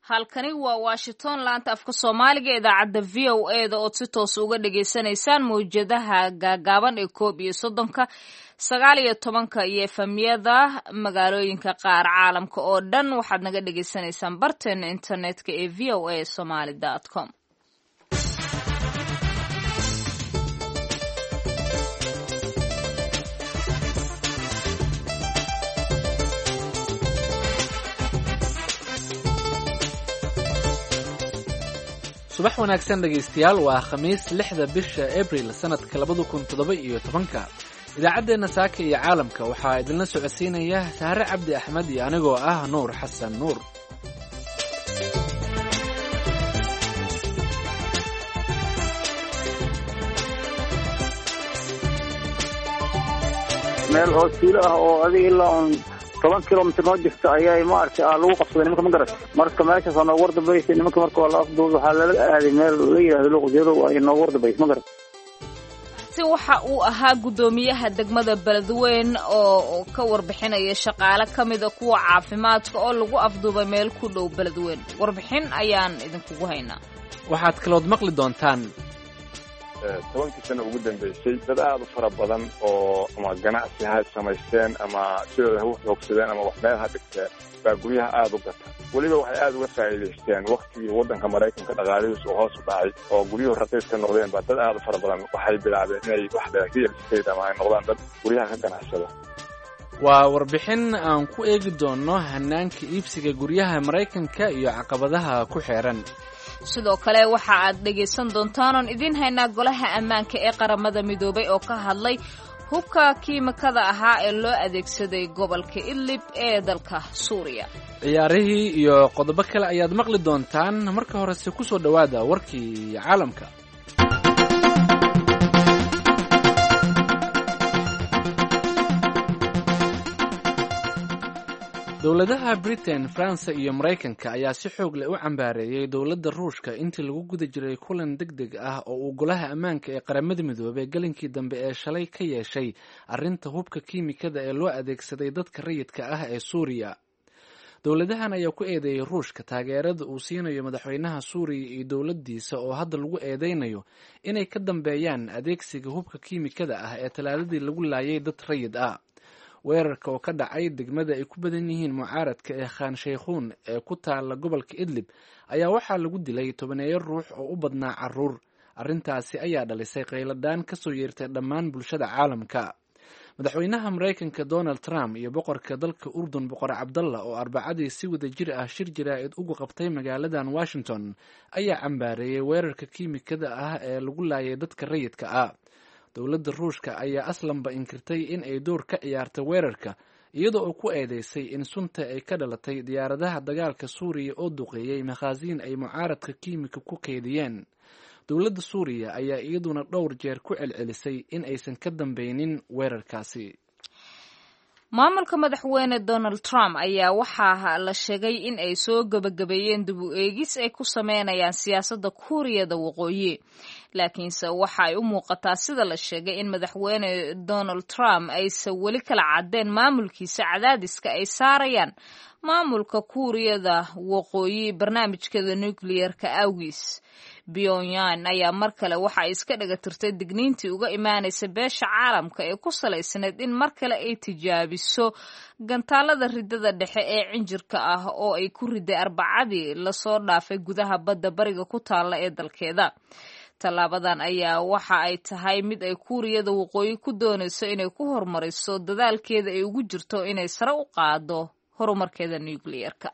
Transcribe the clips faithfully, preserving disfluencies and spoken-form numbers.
halkani waa Washington laanta afka Soomaaliga idaacadda V O A da oo si toos uga dhageysanaysaan mowjadaha gaagaaban ee koob iyo soddonka sagaal iyo tobanka iyo efemyada magaalooyinka qaar caalamka oo dhan waxaad naga dhageysanaysaan barteena internetka ee v o a somali dot com. subax wanaagsan dhegaystayaal waa khamiis lixda bisha abril sanadka labada kun toddoba iyo tobanka idaacaddeenna saaka iyo caalamka waxaa idinla socodsiinaya saare cabdi axmed iyo anigoo ah nuur xasan nuur meel oo siilo ah oo adiga ilaa un toban kilomitr noo jirta ayaa maaragtay lagu qabsaday nimanka ma garat marka meeshaas noogu wardabaysay nimanka marka waa la afduub waxaa lala aaday meel la yidhahdo luqjeedow ay noogu wardabaysay ma garat si waxa uu ahaa guddoomiyaha degmada Beledweyne oo ka warbixinaya shaqaale ka mid ah kuwa caafimaadka oo lagu afduubay meel ku dhow Beledweyne warbixin ayaan idinkugu haynaa waxaad kalood maqli doontaan tobankii sano ugu dambeysay dad aad u fara badan oo ama ganacsi ha samaysteen ama sidoo ha u xoogsadeen ama wax meel ha dhigteen baa guryaha aad u gata weliba waxay aad uga faa'iidaysteen waqtigii waddanka Maraykanka dhaqaalihiisu hoos u dhacay oo guryuhu raqiis ka noqdeen baa dad aad u fara badan waxay bilaabeen inay wax real estate ama ay noqdaan dad guryaha ka ganacsada waa warbixin aan ku eegi doono hanaanka iibsiga guryaha Maraykanka iyo caqabadaha ku xeeran sidoo kale waxa aad dhageysan doontaan oo idin haynaa golaha ammaanka ee qaramada midoobay oo ka hadlay hubka kiimikada ahaa ee loo adeegsaday gobolka Idlib ee dalka Suuriya ciyaarihii iyo qodobo kale ayaad maqli doontaan marka horese ku soo dhawaada warkii caalamka dowladaha Britain, France iyo Mareykanka ayaa si xoog leh u cambaareeyay dowladda Ruushka intii lagu guda jiray kulan degdeg ah oo uu golaha ammaanka ee qaramada midoobay galinkii dambe ee shalay ka yeeshay arrinta hubka kiimikada ee loo adeegsaday dadka rayidka ah ee Suuriya. dowladahan ayaa ku eedeeyay Ruushka taageerada uu siinayo madaxweynaha Suuriya iyo dowladdiisa oo hadda lagu eedeynayo inay ka dambeeyaan adeegsiga hubka kiimikada ah ee talaadadii lagu laayay dad rayid ah. weerarka oo ka dhacay degmada ay ku badan yihiin mucaaradka ee Khan Sheikhoun ee ku taala gobolka Idlib ayaa waxaa lagu dilay tobaneeyo ruux oo u badnaa caruur arrintaasi ayaa dhalisay qayladaan ka soo yeertay dhammaan bulshada caalamka madaxweynaha Mareykanka Donald Trump iyo boqorka dalka Urdun boqor Cabdallah oo arbacadii si wada jir ah shir jiraa'id ugu qabtay magaaladan Washington ayaa cambaareeyay weerarka kiimikada ah ee lagu laayay dadka rayidka ah dowladda Ruushka ayaa aslanba inkirtay in ay door ka ciyaartay weerarka iyadoo oo ku eedeysay in sunta ay ka dhalatay diyaaradaha dagaalka Suuriya oo duqeeyay makhaasiin ay mucaaradka kiimika ku keydiyeen dowladda Suuriya ayaa iyaduna dhowr jeer ku celcelisay in aysan ka dambeynin weerarkaasi maamulka madaxweyne Donald Trump ayaa waxaa la sheegay in ay soo gabagabeeyeen dib u eegis ay ku sameynayaan siyaasadda Kuuriyada Waqooyi laakiinse waxa ay u muuqataa sida la sheegay in madaxweyne Donald Trump aysan weli kala cadeen maamulkiisa cadaadiska ay saarayaan maamulka Kuuriyada Waqooyi barnaamijkeeda nuclear-ka awgiis Pyongyang ayaa mar kale waxa ay iska dhaga tirtay digniintii uga imaanaysa beesha caalamka ee ku salaysanayd in mar kale ay tijaabiso gantaalada ridada dhexe ee cinjirka ah oo ay ku riday arbacadii lasoo dhaafay gudaha badda bariga ku taalla ee dalkeeda tallaabadan ayaa waxa ay tahay mid ay Kuuriyada Waqooyi ku doonayso inay ku horumariso dadaalkeeda ay ugu jirto inay sare u qaado horumarkeeda nuclear-ka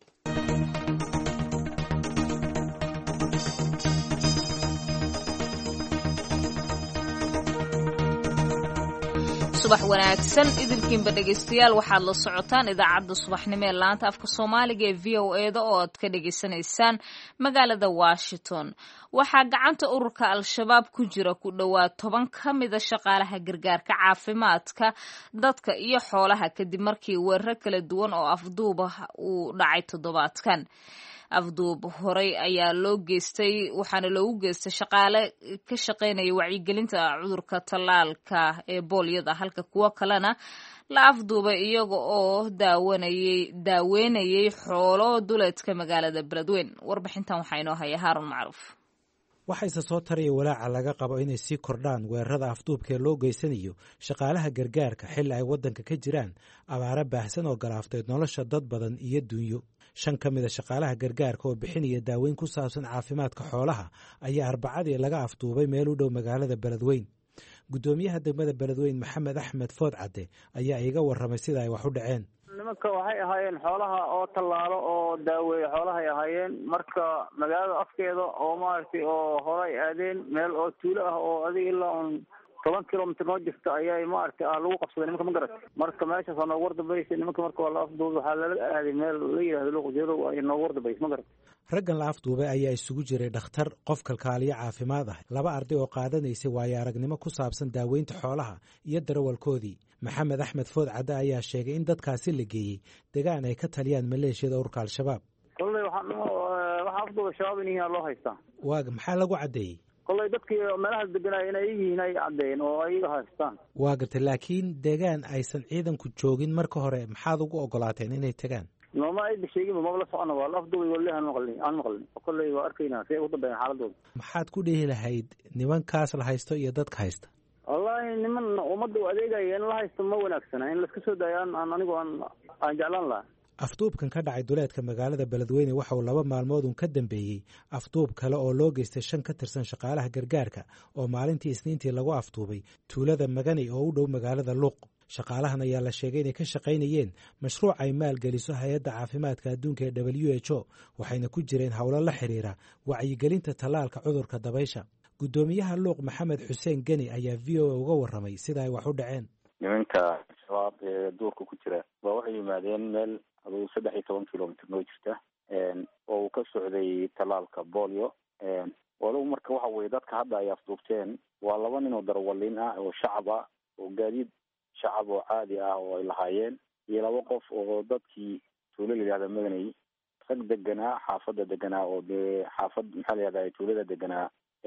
subax wanaagsan idilkiinba dhegaystayaal waxaad la socotaan idaacadda subaxnimo ee laanta afka Soomaaliga ee V O A da oo aad ka dhageysanaysaan magaalada Washington waxaa gacanta ururka Al-Shabaab ku jira ku dhawaad toban ka mid ah shaqaalaha gargaarka caafimaadka dadka iyo xoolaha kadib markii weerar kala duwan oo afduub ah uu dhacay toddobaadkan afduub horey ayaa loo geystay waxaana loogu geystay shaqaale ka shaqaynaya wacyigelinta cudurka tallaalka ee boolyada halka kuwo kalena la afduubay iyaga oo daawanayay daaweynayay xoolo duleedka magaalada beledweyne warbixintan waxaa inoo haya Haarun Macruuf. waxayse soo taraya walaaca laga qabo inay sii kordhaan weerarada afduubka ee loo geysanayo shaqaalaha gargaarka xilli ay waddanka ka jiraan abaaro baahsan oo galaaftay nolosha dad badan iyo dunyo. shan ka mid a shaqaalaha gargaarka oo bixinaya daaweyn ku saabsan caafimaadka xoolaha ayaa arbacadii laga afduubay meel u dhow magaalada beledweyne. guddoomiyaha degmada beledweyne maxamed axmed food cadde ayaa iiga warramay sida ay wax u dhaceen. nimanka waxay ahaayeen xoolaha oo tallaalo oo daaweeye xoolahay ahaayeen marka magaalada afkeeda oo maaragtay oo horay aadeen meel oo tuulo ah oo adiga ilaa un toban kilomitr noo jirta ayay maaragtay ah lagu qabsaday nimanka ma garat marka meeshaas waa noogu wardambaysay nimanka marka waa la afduubay waxaa lala aaday meel la yidhahdo luuqjeedo ay noogu wardabaysay ma garat raggan la afduubay ayaa isugu jiray dhakhtar qof kalkaaliyo caafimaad ah laba arday oo qaadanaysay waayo aragnimo ku saabsan daaweynta xoolaha iyo darawalkoodii. maxamed axmed food cadde ayaa sheegay in dadkaasi la geeyey degaan ay ka taliyaan maleeshiyada ururka al-shabaab. kolley waxaa waxaa afduubay shabaab in yihiin loo haystaa. waaga maxaa lagu caddeeyey? kolley dadkii meelahaas deganaya inay yihiin ay caddeeyeen oo ayaga haystaan. waa gartay laakiin degaan aysan ciidanku joogin marka hore maxaad ugu ogolaateen inay tagaan? nooma ayba sheeginba maba la socona waa la afduubay wali aan maqlin aan maqlin kolley waa arkaynaa si ay u dambeeyaan xaaladooda. maxaad ku dhihi lahayd nimankaas la haysto iyo dadka haysta? wallahi niman ummadda u adeegaya in la haysto ma wanaagsana in laiska soo daayo aan anigu aan aan jeclaan lahaa. afduubkan ka dhacay duleedka magaalada beledweyne waxa uu laba maalmood un ka dambeeyey afduub kale oo loo geystay shan ka tirsan shaqaalaha gargaarka oo maalintii isniintii lagu afduubay tuulada magani oo u dhow magaalada luuq. shaqaalahan ayaa la sheegay inay ka shaqaynayeen mashruuc ay maalgeliso hay-adda caafimaadka adduunka ee w h o waxayna ku jireen howlo la xiriira wacyigelinta tallaalka cudurka dabaysha. guddoomiyaha luuq maxamed xuseen geni ayaa v o a uga warramay sida ay wax u dhaceen. nimanka shabaab ee duurka ku jira waa waxay yimaadeen meel aduu saddex iyo toban kilomitr noo jirta oo uu ka socday tallaalka bolio walow marka waxa weye dadka hadda ay afduubteen waa laba nin oo darawaliin ah oo shacab ah oo gaadiid shacab oo caadi ah oo ay lahaayeen iyo laba qof oo dadkii tuulo la yidhahda madanay rag deganaa xaafadda deganaa oo dee xaafad maxaa la yihahda tuulada deganaa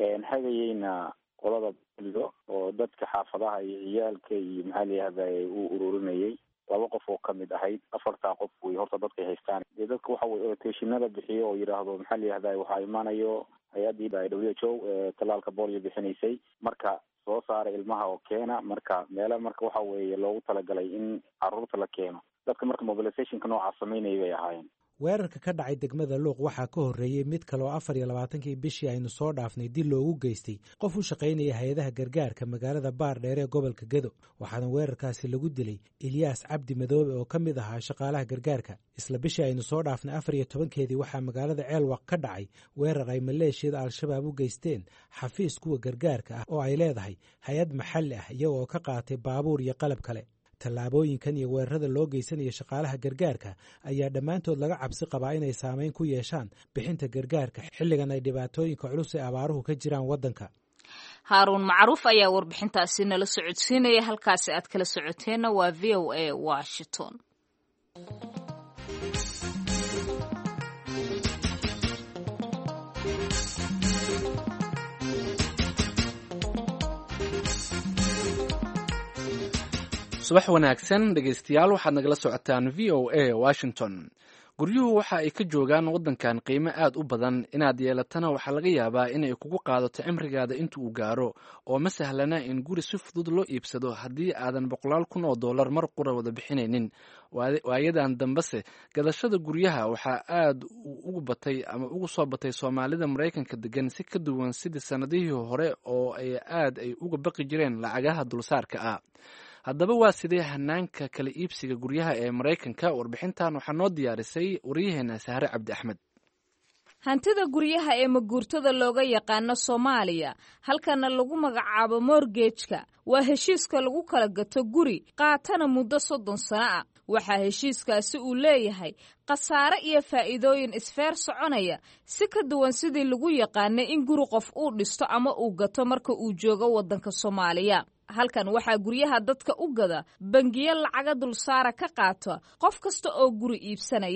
hagayeyna qolada bolio oo dadka xaafadaha iyo ciyaalka iyo maxaa la yihahda uu ururinayay laba qof oo kamid ahayd afartaa qof wey horta dadkay haystaan dee dadka waxa weye rotationada bixiyo oo yidhaahdo maxaa la yihahda waxaa imaanayo hay-addii w h o tallaalka bolio bixinaysay marka soo saaray ilmaha oo keena marka meela marka waxa weeye loogu talagalay in caruurta la keeno dadka marka mobilizationka noocaa samaynaya bay ahaayeen. weerarka ka dhacay degmada luuq waxaa ka horreeyey mid kale oo afar iyo labaatankii bishii aynu soo dhaafnay dil loogu geystay qof u shaqaynaya hay-adaha gargaarka magaalada baar dheer ee gobolka gedo waxaana weerarkaasi lagu dilay ilyaas cabdi madoobe oo ka mid ahaa shaqaalaha gargaarka. isla bishii aynu soo dhaafnay afar iyo tobankeedii waxaa magaalada ceelwaq ka dhacay weerar ay maleeshiyada al-shabaab u geysteen xafiis kuwa gargaarka ah oo ay leedahay hay-ad maxalli ah iyaga oo ka qaatay baabuur iyo qalab kale. tallaabooyinkan iyo weerarada loo geysanaya shaqaalaha gargaarka ayaa dhammaantood laga cabsi qabaa inay saameyn ku yeeshaan bixinta gargaarka xilligan ay dhibaatooyinka culus ee abaaruhu ka jiraan waddanka. haaruun macruuf ayaa warbixintaasi nala socodsiinaya halkaasi aad kala socoteenna waa v o a washington. subax wanaagsan dhegaystayaal waxaad nagala socotaan v o a washington. guryuhu waxa ay ka joogaan waddankan qiimo aad u badan inaad yeelatana waxaa laga yaabaa inay kugu qaadato cimrigaada inta uu gaaro oo ma sahlana in guri si fudud loo iibsado haddii aadan boqolaal kun oo dollar mar qura wada bixinaynin. waayadan dambese gadashada guryaha waxaa aad ugu batay ama ugu soo batay soomaalida maraykanka degan si ka duwan sidii sanadihii hore oo ay aad ay uga baqi jireen lacagaha dulsaarka ah. haddaba waa sidee hanaanka kala iibsiga guryaha ee maraykanka? warbixintan waxaa noo diyaarisay waryaheena sahre cabdi axmed. hantida guryaha ee maguurtada looga yaqaano Soomaaliya halkana lagu magacaabo mortgage-ka waa heshiiska lagu kala gato guri qaatana muddo soddon sano ah. waxaa heshiiskaasi uu leeyahay khasaare iyo faa'iidooyin isfeer soconaya si ka duwan sidii lagu yaqaanay in guri qof uu dhisto ama uu gato marka uu joogo waddanka Soomaaliya. halkan waxaa guryaha dadka u gada bangiyo lacaga dulsaara ka qaata qof kasta oo guri iibsanaya.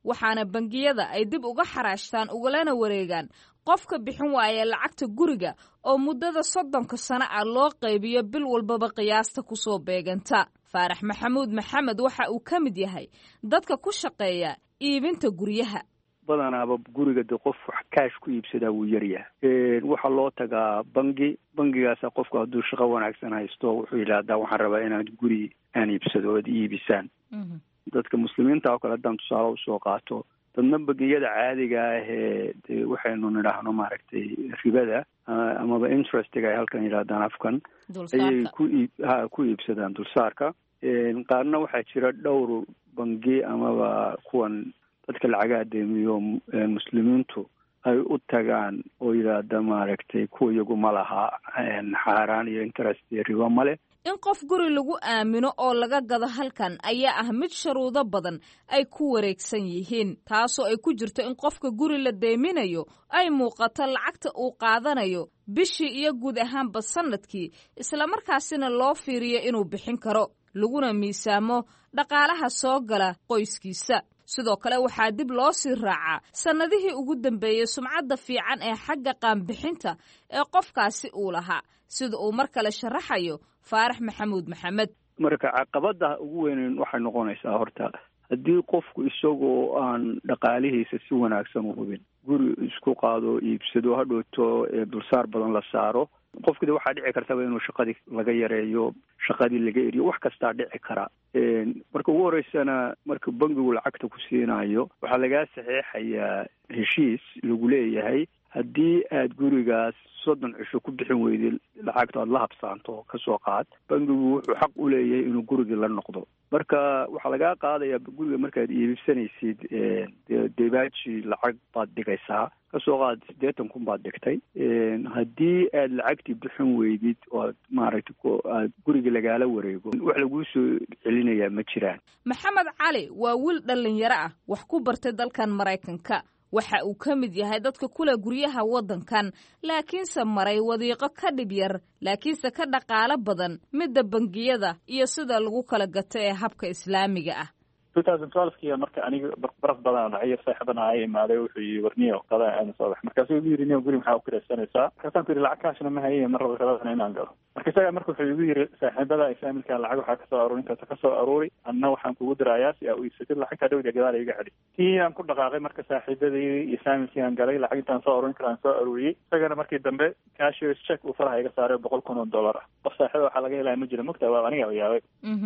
waxaana bangiyada ay dib uga xaraashtaan ugalana wareegaan qofka bixin waaya lacagta guriga oo muddada soddonka sano ah loo qaybiyo bil walbaba qiyaasta ku soo beeganta faarax maxamuud maxamed waxa uu ka mid yahay dadka ku shaqeeya iibinta guryaha badanaaba guriga de qof wax kaash ku iibsadaa wuu yaryahay waxaa loo tagaa bangi bangigaasa qofku hadduu shaqo wanaagsan haysto wuxuu yidhaahdaa waxaan rabaa inaad guri aan iibsado oad iibisaan dadka muslimiinta oo kale haddaan tusaale usoo qaato dadna bangiyada caadiga ah ee de waxaynu nidhaahno maaragtay ribada amaba interestiga ay halkan yidhaahdaan afkan ayay ku iib ha ku iibsadaan dulsaarka qaarna waxaa jira dhowr bangi amaba kuwan dadka lacagaa deemiyo muslimiintu ay u tagaan oo yidhaahda maaragtay kuwa iyagu ma laha xaaraan iyo interest iyo ribo male in qof guri lagu aamino oo laga gado halkan ayaa ah mid sharuudo badan ay ku wareegsan yihiin taasoo ay ku jirto in qofka guri la deeminayo ay muuqato lacagta uu qaadanayo bishii iyo guud ahaanba sanadkii islamarkaasina loo fiiriyo inuu bixin karo laguna miisaamo dhaqaalaha soo gala qoyskiisa sidoo kale waxaa dib loo sii raacaa sannadihii ugu dambeeyey sumcadda fiican ee xagga qaanbixinta ee qofkaasi uu lahaa sida uu mar kale sharaxayo faarax maxamuud maxamed marka caqabada ugu weyneyn waxay noqonaysaa horta haddii qofku isagoo aan dhaqaalihiisa si wanaagsan u hubin guri isku qaado iibsado hadhowto dulsaar badan la saaro qofkii waxaa dhici kartaba inuu shaqadii laga yareeyo shaqadii laga eriyo wax kastaa dhici kara marka ugu horeysana marka bangigu lacagta ku siinayo waxaa lagaa saxeexayaa heshiis lagu leeyahay haddii aad gurigaas soddon cisho ku bixin weyday lacagta aad la habsaanto kasoo qaad bangigu wuxuu xaq u leeyahay inuu gurigii la noqdo marka waxaa lagaa qaadayaa guriga markaad iibsanaysid debaaji lacag baad dhigaysaa kasoo qaad siddeetan kun baad dhigtay haddii aad lacagtii bixin weydid oo maaragtay aad guriga lagaala wareego wax laguu soo celinayaa ma jiraan maxamed cali waa wiil dhalinyaro ah wax ku bartay dalkan maraykanka waxa uu ka mid yahay dadka kule guryaha waddankan laakiinse maray wadiiqo ka dhib yar laakiinse ka dhaqaalo badan midda bangiyada iyo sida lagu kala gato ee habka islaamiga ah ki marka aniga baraf badan dhacay saaxiibana ay imaaday wuxuu yiri warniyo qada aan soo bax markaasuu yiri niyo guri maxaa u kiraysanaysaa markaasaan yiri lacag kaashna ma hayay mar rabo rabaa inaan galo marka isaga marka wuxuu igu yiri saaxiibada ay familka lacag waxa ka soo aruurin karta ka soo aruuri anna waxaan kugu dirayaa si aad iibsatid lacagta dhawga gadaal iga xidhi tii aan ku dhaqaaqay marka saaxiibadii iyo familkii aan galay lacag intaan soo aruurin karaan soo aruuriyay isagana markii dambe cashier check uu faraha iga saaray boqol kun oo dollar ah qof saaxiib waxa laga helaa ma jiro mugta waa aniga yaabay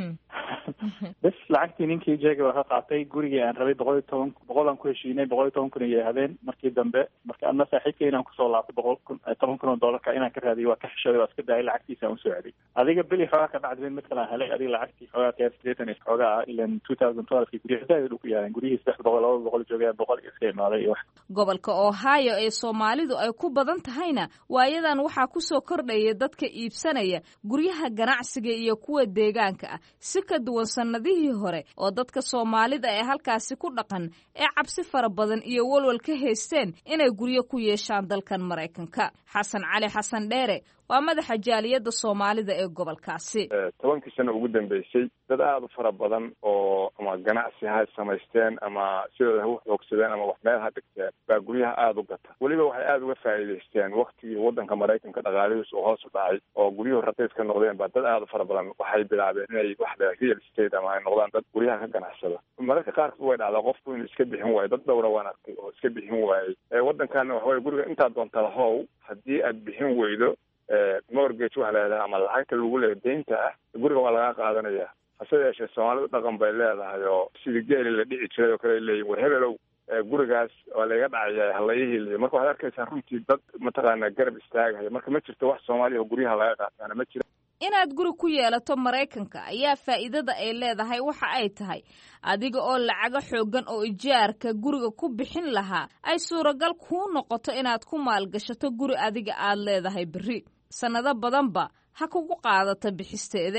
bas lacagtii ninkii jeega waa qaatay gurigii aan rabay boqol iyo toban boqol aan ku heshiinay boqol iyo toban kun iyo habeen markii dambe marka anna saaxiibkay inaan kusoo laabto boqol kun toban kun oo dollarka inaan ka raadiyo waa ka xishoday waa iska daayay lacagtiisa aan usoo celiyay adiga bili xoogaa ka dhacday mid kale aan helay adiga lacagtii xoogaa keer sideetan iyo xoogaa ah ilan two thousand twelve kii guryaha zaid u ku yaaleen guryihiis saddex boqol laba boqol joogaya boqol iska imaaday iyo wax gobolka ohio ee soomaalidu ay ku badan tahayna waayadan waxaa kusoo kordhaya dadka iibsanaya guryaha ganacsiga iyo kuwa deegaanka ah si ka duwan sanadihii hore oo dadka soomaalida ee halkaasi ku dhaqan ee cabsi fara badan iyo walwal ka haysteen inay guryo ku yeeshaan dalkan maraykanka xasan cali xasan dheere waa madaxa jaaliyadda soomaalida ee gobolkaasi tobankii sano ugu dambeysay dad aada u fara badan oo ama ganacsi ha samaysteen ama sidooda ha u xoogsadeen ama wax meel ha dhigteen baa guryaha aada u gata weliba waxay aada uga faa'iidaysteen waktigii waddanka maraykanka dhaqaalihiis uu hoos u dhacay oo guryuhu raqiis ka noqdeen baa dad aada u fara badan waxay bilaabeen inay wax le real estate ama ay noqdaan dad guryaha ka ganacsada mararka qaarkood way dhacdaa qofku inuu iska bixin waayo dad dhowra waan arkay oo iska bixin waayey waddankaana waxaway guriga intaad doontada how haddii aad bixin weydo mortgage waxa leedahay ama lacagta lagu leeya deynta ah guriga waa laga qaadanaya hase yeeshee soomaalidu dhaqan bay leedahay oo sidii geeli la dhici jiray oo kale leeyihin war hebelow gurigaas waa laga dhacaya halayihii marka waxaad arkaysaa runtii dad mataqaana garab istaagaya marka ma jirto wax soomaaliya oo guryaha laga qaataana ma jira inaad guri ku yeelato maraykanka ayaa faa'iidada ay leedahay waxa ay tahay adiga oo lacago xooggan oo ijaarka guriga ku bixin lahaa ay suuragal kuu noqoto inaad ku maalgashato guri adiga aad leedahay berri sannado badanba ha kugu qaadata bixisteeda e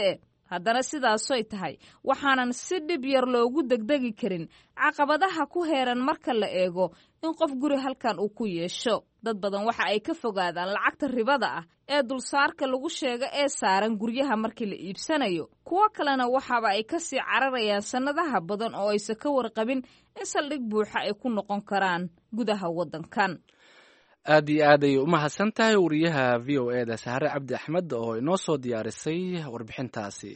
haddana sidaasoy tahay waxaanan si dhib yar loogu degdegi karin caqabadaha ku heeran marka la eego in qof guri halkan uu ku yeesho. dad badan waxa ay ka fogaadaan lacagta ribada ah ee dulsaarka lagu sheego ee saaran guryaha markii la iibsanayo. kuwo kalena waxaaba ay ka sii cararayaan sannadaha badan oo aysan ka warqabin in saldhig buuxa ay ku noqon karaan gudaha waddankan. aad iyo aad ayay u mahadsan tahay wariyaha v o eda sahre cabdi axmed oo inoo soo diyaarisay warbixintaasi.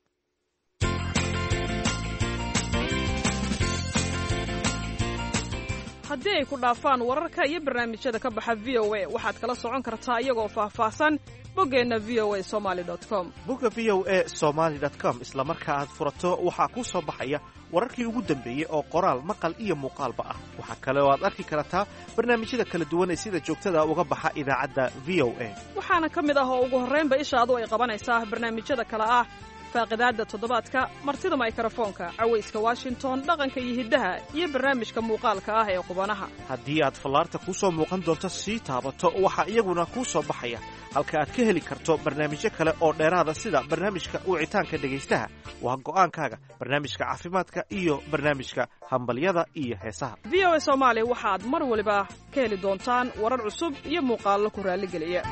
haddii ay ku dhaafaan wararka iyo barnaamijyada ka baxa v o a waxaad kala socon kartaa iyagoo faahfaahsan boggeenna v o a somaali dot com. bogga v o a somaali dot com isla marka aad furato waxaa kuu soo baxaya wararkii ugu dambeeyey oo qoraal maqal iyo muuqaalba ah. waxaa kale oo aad arki kartaa barnaamijyada kala duwan ee sida joogtada uga baxa idaacadda v o a. waxaana ka mid ah oo ugu horraynba ishaadu ay qabanaysaa barnaamijyada kale ah faaqidaadda toddobaadka, martida mikrofoonka, cawayska washington, dhaqanka iyo hiddaha, iyo barnaamijka muuqaalka ah ee qubanaha. haddii aad fallaarta kuu soo muuqan doonto sii taabato waxaa iyaguna kuu soo baxaya halka aad ka heli karto barnaamijyo kale oo dheeraada sida barnaamijka wicitaanka dhegaystaha, waa go'aankaaga, barnaamijka caafimaadka iyo barnaamijka hambalyada iyo heesaha. v o a soomaali waxaad mar waliba ka heli doontaan warar cusub iyo muuqaallo ku raalligeliya.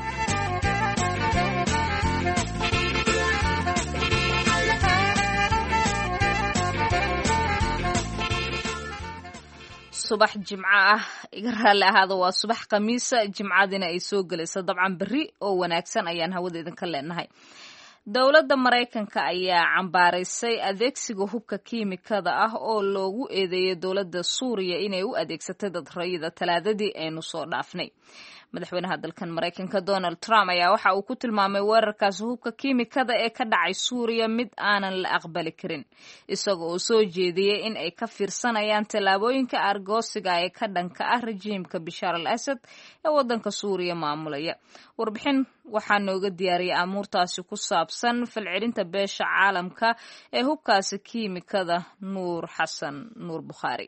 subax jimco ah iga raalli ahaada waa subax khamiisa, jimcadina ay soo gelayso dabcan berri oo wanaagsan ayaan hawada idinka leenahay. dowladda Maraykanka ayaa cambaaraysay adeegsiga hubka kiimikada ah oo loogu eedeeyay dowladda Suuriya inay u adeegsatay dad rayida talaadadii aynu soo dhaafnay. madaxweynaha dalkan Maraykanka Donald Trump ayaa waxa uu ku tilmaamay weerarkaas hubka kiimikada ee ka dhacay Suuriya mid aanan la aqbali karin, isaga oo soo jeediyay in ay ka fiirsanayaan tallaabooyinka argoosiga ee ka dhanka ah rejiimka Bashar al-Assad ee waddanka Suuriya maamulaya. warbixin waxaa nooga diyaariyay amuurtaasi ku saabsan falcelinta beesha caalamka ee hubkaasi kiimikada Nuur Xasan Nuur Bukhaari.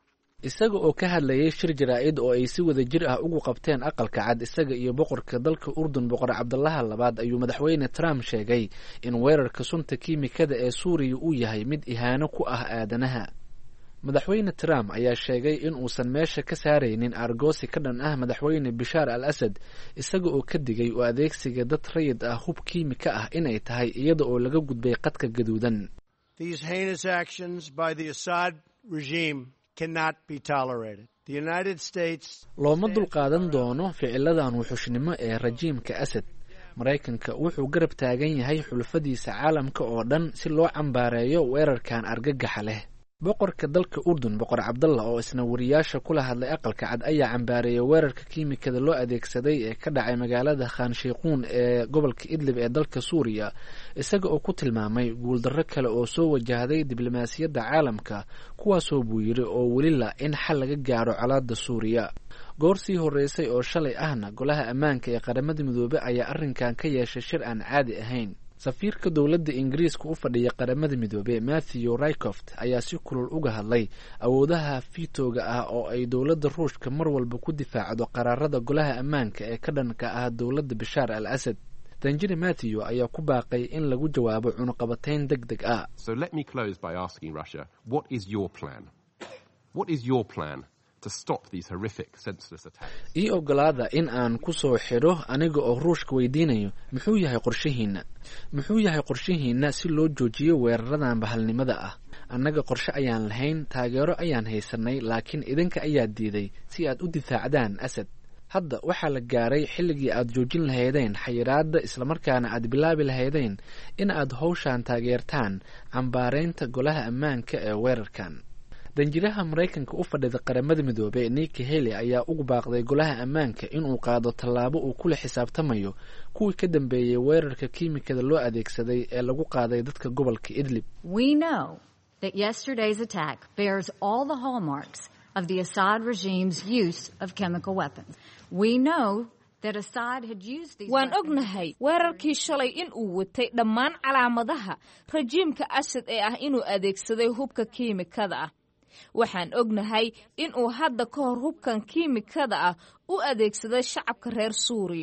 isaga oo ka hadlayay shir jaraa'id oo ay si wada jir ah ugu qabteen aqalka cad isaga iyo boqorka dalka Urdun boqor Cabdallah labaad ayuu madaxweyne Trump sheegay in weerarka sunta kiimikada ee Suuriya uu yahay mid ihaano ku ah aadanaha. madaxweyne Trump ayaa sheegay in uusan meesha ka saaraynin argoosi ka dhan ah madaxweyne Bashar al-Assad, isaga oo ka digay u adeegsiga dad rayid ah hub kiimika ah inay tahay iyada oo laga gudbay qadka gaduudan. These heinous actions by the Assad regime cannot be tolerated. The United States looma dulqaadan doono ficiladan wuxuushnimo ee rajiimka Assad. Maraykanka wuxuu garab taagan yahay xulafadiisa caalamka oo dhan si loo cambaareeyo weerarkan argagaxa leh. boqorka dalka Urdun boqor Cabdallah oo isna wariyaasha kula hadlay aqalka cad ayaa cambaareeyay weerarka kiimikada loo adeegsaday ee ka dhacay magaalada Khan Sheikhoun ee gobolka Idlib ee dalka Suuriya, isaga oo ku tilmaamay guuldarro kale oo soo wajahday diblomaasiyadda caalamka, kuwaasoo buu yiri oo weli la in xal laga gaaro colaadda Suuriya. goor sii horeysay oo shalay ahna golaha ammaanka ee qaramada midoobay ayaa arrinkan ka yeeshay shir aan caadi ahayn. safiirka dowladda Ingiriiska u fadhiya qaramada midoobay Matthew Rycroft ayaa si kulul uga hadlay awoodaha fiitooga ah oo ay dowladda Ruushka mar walba ku difaacdo qaraarada golaha ammaanka ee ka dhanka ah dowladda Bashar al-Assad. Danjire Matthew ayaa ku baaqay in lagu jawaabo cunuqabatayn degdeg ah. So let me close by asking Russia, what is your plan? What is your plan to stop these horrific senseless attacks? ii ogolaada in aan ku soo xidho aniga oo Ruushka weydiinayo muxuu yahay qorshihiina muxuu yahay qorshihiina si loo joojiyo weeraradan bahalnimada ah. annaga qorshe ayaan lahayn, taageero ayaan haysanay, laakiin idinka ayaa diiday si aad u difaacdaan Assad. hadda waxaa la gaaray xilligii aad joojin lahaydeen xayiraadda islamarkaana aad bilaabi lahaydeen in aad hawshaan taageertaan cambaareynta golaha ammaanka ee weerarkan. danjiraha Maraykanka u fadhida qaramada midoobay Nikki Haley ayaa ugu baaqday golaha ammaanka inuu qaado tallaabo uu kula xisaabtamayo kuwii ka dambeeyay weerarka kiimikada loo adeegsaday ee lagu qaaday dadka gobolka Idlib. We know that yesterday's attack bears all the hallmarks of the Assad regime's use of chemical weapons. We know that Assad had used these waan ognahay weerarkii shalay in uu watay dhammaan calaamadaha rajiimka Assad ee ah inuu adeegsaday hubka kiimikada ah. waxaan ognahay in uu hadda ka hor hubkan kiimikada ah u adeegsaday shacabka reer Suuriya.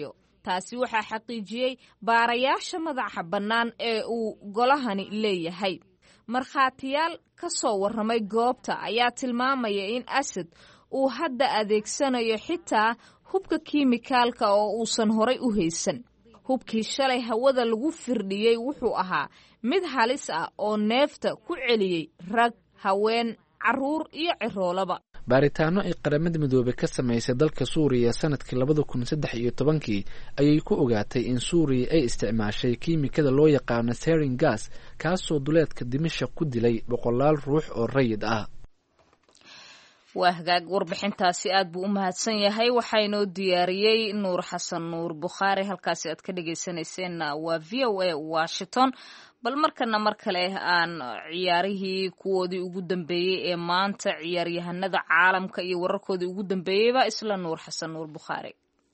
taasi waxaa xaqiijiyey baarayaasha madaxa bannaan ee uu golahani leeyahay. markhaatiyaal ka soo warramay goobta ayaa tilmaamaya in asad uu hadda adeegsanayo xitaa hubka kiimikaalka oo uusan horay u haysan. hubkii shalay hawada lagu firdhiyey wuxuu ahaa mid halis ah oo neefta ku celiyey rag, haween, carruur iyo ciroolaba. baaritaano ay qaramada midoobey ka samaysay dalka suuriya sanadkii labada kun saddex iyo tobankii ayay ku ogaatay in suuriya ay isticmaashay kiimikada loo yaqaano sarin gas kaasoo duleedka dimashaq ku dilay boqolaal ruux oo rayid ah. waa hagaag warbixintaasi aad buu u mahadsan yahay. waxaa inoo diyaariyey nuur xasan nuur bukhaari. halkaasi aad ka dhegaysanayseena waa v o a washington. bal markana mar kale aan ciyaarihii kuwoodii ugu dambeeyey ee maanta ciyaaryahanada caalamka iyo wararkoodii ugu dambeeyeyba isla nuur xasan nuur bukhaari.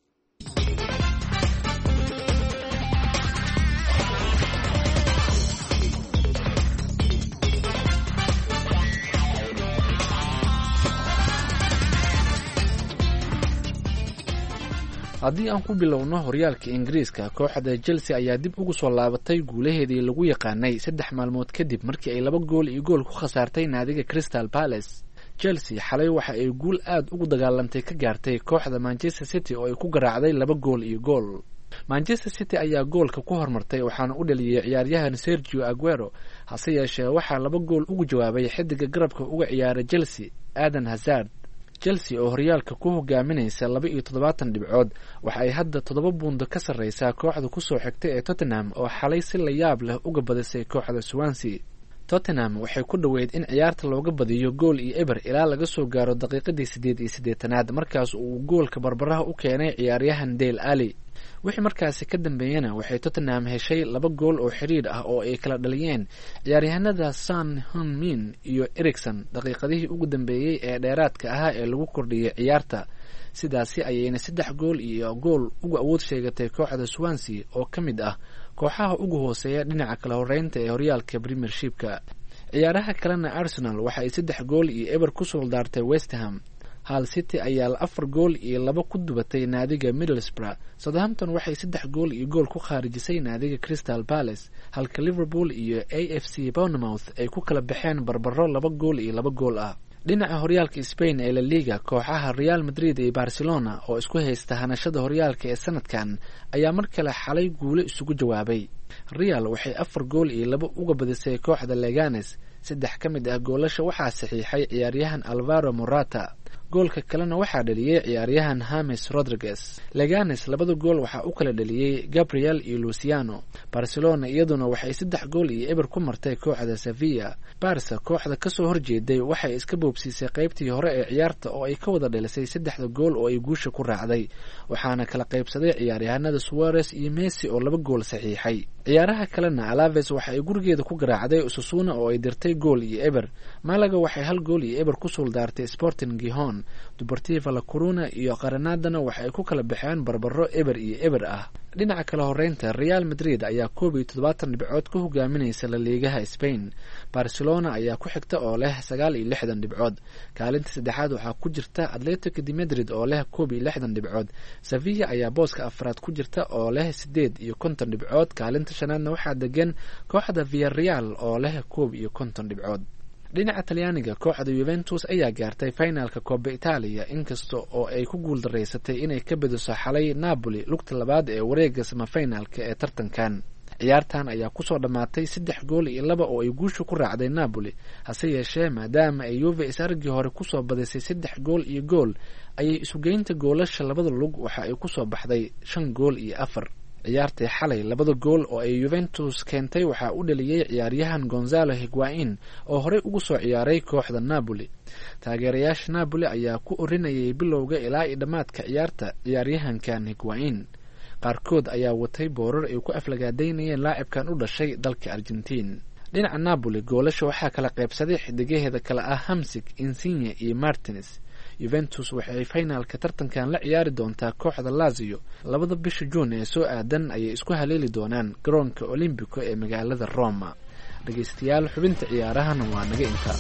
haddii aan ku bilowno horyaalka ingiriiska, kooxda Chelsea ayaa dib ugu soo laabatay guulaheedii lagu yaqaanay saddex maalmood kadib markii ay laba gool iyo gool ku khasaartay naadiga Crystal Palace. Chelsea xalay waxa ay guul aad ugu dagaalantay ka gaartay kooxda Manchester City oo ay ku garaacday laba gool iyo gool. Manchester City ayaa goolka ku hormartay waxaana u dhaliyay ciyaaryahan Sergio Aguero, hase yeeshee waxaa laba gool ugu jawaabay xidiga garabka uga ciyaara Chelsea, Eden Hazard. Chelsea oo horyaalka ku hogaaminaysa laba iyo toddobaatan dhibcood waxa ay hadda toddoba buundo ka sarreysaa kooxda ku soo xigtay ee Tottenham oo xalay si la yaab leh uga badisay kooxda Swansea. Tottenham waxay ku dhaweyd in ciyaarta looga badiyo gool iyo eber ilaa laga soo gaaro daqiiqadii siddeed iyo siddeetanaad markaas uu goolka barbaraha u keenay ciyaaryahan Dele Alli. wixii markaasi ka dambeeyana waxay Tottenham heshay laba gool oo xiriir ah oo ay kala dhaliyeen ciyaaryahanada Son Heung-min iyo Eriksen daqiiqadihii ugu dambeeyey ee dheeraadka ahaa ee lagu kordhiyay ciyaarta. sidaasi ayayna saddex gool iyo gool ugu awood sheegatay kooxda Swansea oo ka mid ah kooxaha ugu hooseeya dhinaca kala horeynta ee horyaalka Premiershipka. ciyaaraha kalena Arsenal waxa ay saddex gool iyo eber ku soo daartay West Ham. Hull City ayaa afar gool iyo laba ku dubatay naadiga Middlesbrough. Southampton waxay saddex gool iyo gool ku khaarijisay naadiga Crystal Palace, halka Liverpool iyo A F C Bournemouth ay ku kala baxeen barbaro laba gool iyo laba gool ah. dhinaca horyaalka Spain ee La Liga, kooxaha Real Madrid iyo Barcelona oo isku haysta hanashada horyaalka ee sanadkan ayaa mar kale xalay guulo isugu jawaabay. Real waxay afar gool iyo laba uga badisay kooxda Leganes. saddex ka mid ah goolasha waxaa saxiixay ciyaaryahan Alvaro Morata. goolka kalena waxaa dhaliyay ciyaaryahan James Rodriguez. Leganes labada gool waxaa u kala dhaliyay Gabriel iyo Luciano. Barcelona iyaduna waxay saddex gool iyo eber ku martay kooxda Sevilla. Barca kooxda ka soo horjeeday waxay iska boobsiisay qaybtii hore ee ciyaarta oo ay ka wada dhalisay saddexda gool oo ay guusha ku raacday, waxaana kala qaybsaday ciyaaryahanada Suarez iyo Messi oo laba gool saxiixay. ciyaaraha kalena Alaves waxa ay gurigeeda ku garaacday Osasuna oo ay dirtay gool iyo eber. Malaga waxay hal gool iyo eber ku suldaartay Sporting Gijón. Deportivo La Coruna iyo Granadana waxa ay ku kala baxeen barbaro eber iyo eber ah. dhinaca kala horeynta Real Madrid ayaa koob iyo toddobaatan dhibcood ku hogaaminaysa La Ligaha Spain. Barcelona ayaa ku xigta oo leh sagaal iyo lixdan dhibcood. kaalinta saddexaad waxaa ku jirta Atletico de Madrid oo leh koob iyo lixdan dhibcood. Sevilla ayaa booska afraad ku jirta oo leh siddeed iyo konton dhibcood. kaalinta shanaadna waxaa degan kooxda Villarreal oo leh koob iyo konton dhibcood. dhinaca Talyaaniga, kooxda Juventus ayaa gaartay finalka Coppa Italia inkasta oo ay ku guul dareysatay inay ka badiso xalay Napoli lugta labaad ee wareegga semifinalka ee tartankan. ciyaartan ayaa ku soo dhamaatay saddex gool iyo laba oo ay guusha ku raacday Napoli, hase yeeshee maadaama ay Juve isargii hore ku soo badisay saddex gool iyo gool ayay isugeynta goolasha labada lug waxa ay ku soo baxday shan gool iyo afar. ciyaartii xalay labada gool oo ay Juventus keentay waxaa u dhaliyay ciyaaryahan Gonzalo Higuain oo horey ugu soo ciyaaray kooxda Napoli. taageerayaasha Napoli ayaa ku orinayay bilowga ilaa iyo dhamaadka ciyaarta ciyaaryahankan Higuain. qaarkood ayaa watay boorar ay ku aflagaadeynayeen laacibkan u dhashay dalka Argentiin. dhinaca Napoli goolasha waxaa kala qaybsaday xidigaheeda kala ah Hamsik, Insigne iyo Martinez. Juventus waxay finalka tartankan la ciyaari doontaa kooxda Lazio labada bisha Juun ee soo aadan ayay isku haleeli doonaan garoonka Olimpico ee magaalada Roma. dhageystayaal, xubinta ciyaarahana waa naga inta.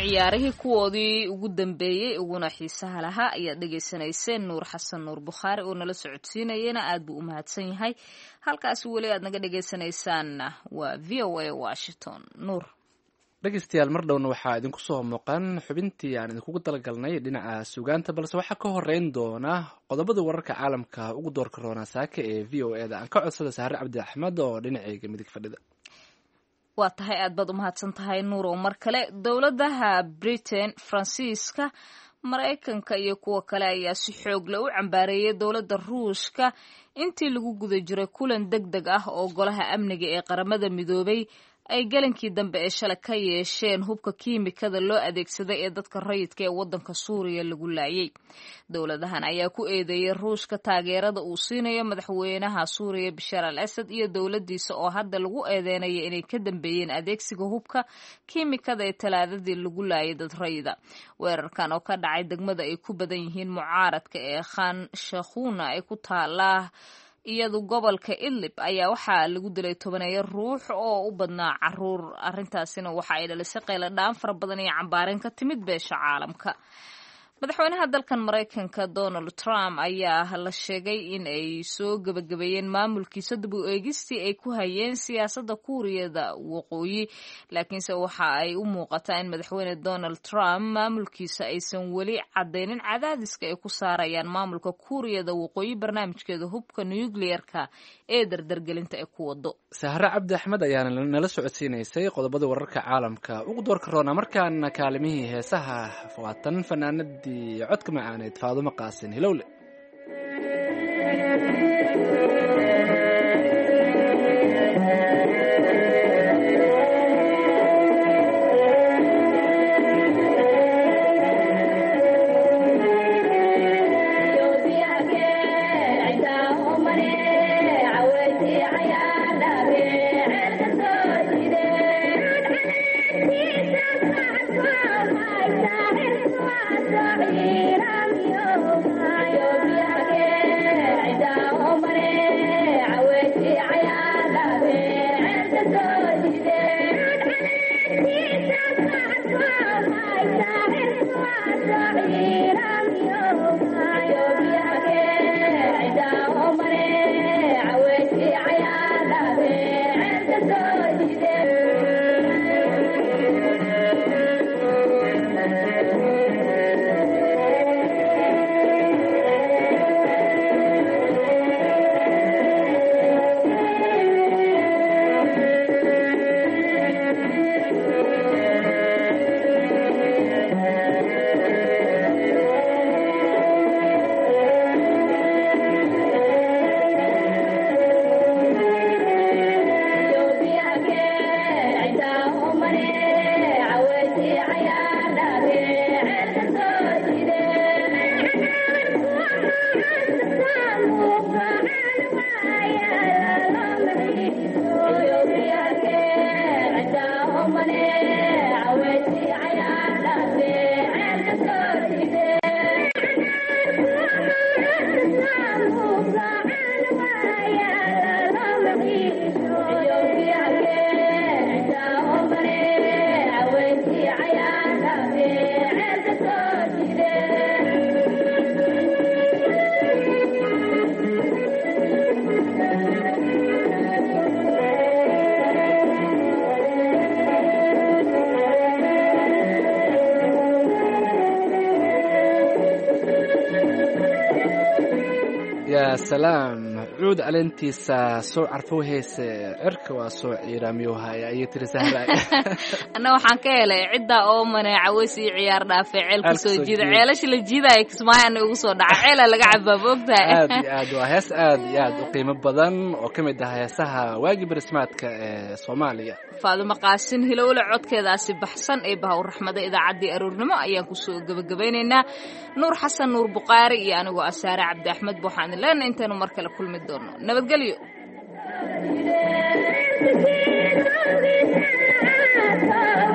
ciyaarihii kuwoodii ugu dambeeyey uguna xiisaha lahaa ayaad dhegaysanayseen nuur xasan nuur bukhaari oo nala socodsiinayena aad buu u mahadsan yahay. halkaasi weli aad naga dhegaysanaysaanna waa v o a washington. nuur dhegeystayaal mar dhowna waxaa idinku soo muuqan xubintii aan idinkugu talagalnay dhinaca sugaanta, balse waxaa ka horeyn doona qodobada wararka caalamka ugu doorka roona saaka ee v o eda. aan ka codsada saare cabdi axmed oo dhinaceyga midig fadhida. waa tahay aad baad u mahadsan tahay nuur oo mar kale. dowladaha Britain, Faransiiska, Maraykanka iyo kuwa kale ayaa si xoog leh u cambaareeyay dowladda Ruushka intii lagu guda jiray kulan degdeg ah oo golaha amniga ee qaramada midoobay ay galankii dambe ee shalay ka yeesheen hubka kiimikada loo adeegsaday ee dadka rayidka ee waddanka Suuriya lagu laayay. dowladahan ayaa ku eedeeyay Ruushka taageerada uu siinayo madaxweynaha Suuriya Bashar al-Assad iyo dowladdiisa oo hadda lagu eedeynaya inay ka dambeeyeen adeegsiga hubka kiimikada ee talaadadii lagu laayay dad rayida. weerarkan oo ka dhacay degmada ay ku badan yihiin mucaaradka ee Khan Shaykhuna ay ku taalaa iyadu gobolka Idlib ayaa waxaa lagu dilay tobaneeyo ruux oo u badnaa caruur. arrintaasina waxa ay dhalisay qaylo dhaan fara badan iyo cambaarin ka timid beesha caalamka. madaxweynaha dalkan Maraykanka Donald Trump ayaa la sheegay in ay soo gabagabeeyeen maamulkiisa dib u eegistii ay ku hayeen siyaasadda Kuuriyada Waqooyi, laakiinse waxa ay u muuqataa in madaxweyne Donald Trump maamulkiisa aysan weli cadeynin cadaadiska ay ku saarayaan maamulka Kuuriyada Waqooyi barnaamijkeeda hubka nuclear-ka ee dardargelinta ay ku wado. sahre cabdi axmed ayaana nala socodsiinaysay qodobada wararka caalamka ugu doorka roona. markaana kaalimihii heesaha waatan fanaanadii codka macaaneed Faadumo Qaasin Hilowle. salaam cuud caleentiisa soo carfow heese cirka waa soo ciiraamiyowhaya ayay tiri sahra. anna waxaan ka helay ciddaa oo maneeca weysi ciyaar dhaafay ceelka soo jiida ceelasha la jiidaya kismaayana ugu soo dhaca ceela laga cabaa moogtahay. aad iyo aad waa hees aad iyo aad u qiimo badan oo ka mid ah heesaha waagi barismaadka ee Soomaaliya. Faadumo Qaasin Hilowle codkeedaasi baxsan ee baha raxmada idaacaddii aroornimo ayaan ku soo gabagabeynaynaa. Nuur Xasan Nuur Buqaari iyo anigoo Asaare Cabdi Axmed waxaan leenahay intaanu mar kale kulmi doono. nabadgelyo. Oh